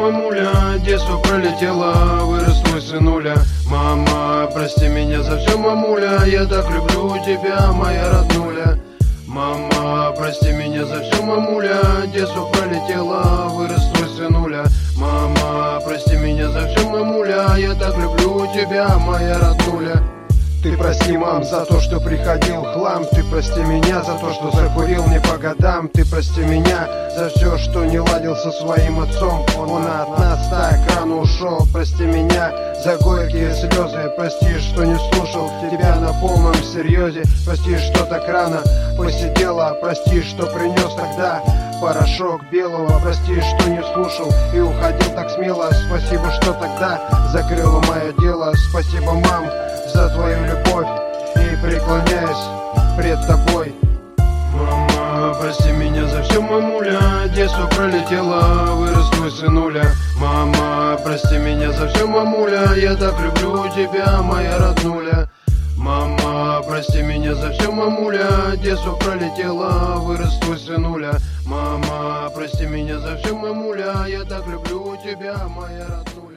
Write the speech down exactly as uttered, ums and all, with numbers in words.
мамуля, детство пролетело, вырос твой сынуля. Мама, прости меня за все, мамуля, я так люблю тебя, моя роднуля. Мама, прости меня за все, мамуля, детство пролетело, вырос твой сынуля. Мама, прости меня за все, мамуля, я так люблю тебя, моя роднуля. Ты прости, мам, за то, что приходил хлам. Ты прости меня за то, что закурил не по годам. Ты прости меня за все, что не ладил со своим отцом. Он от нас так рано ушел. Прости меня за горькие слезы. Прости, что не слушал тебя на полном серьезе. Прости, что так рано посидела. Прости, что принес тогда порошок белого. Прости, что не слушал и уходил так смело. Спасибо, что тогда закрыла мое дело. Спасибо, мам, за твою любовь, и преклоняюсь пред тобой. Мама, прости меня за все, мамуля, детство пролетело, вырос твой сынуля. Мама, прости меня за все, мамуля, я так люблю тебя, моя роднуля. Мама, прости меня за все, мамуля, детство пролетело, вырос твой сынуля. Мама, прости меня за все, мамуля, я так люблю тебя, моя роднуля.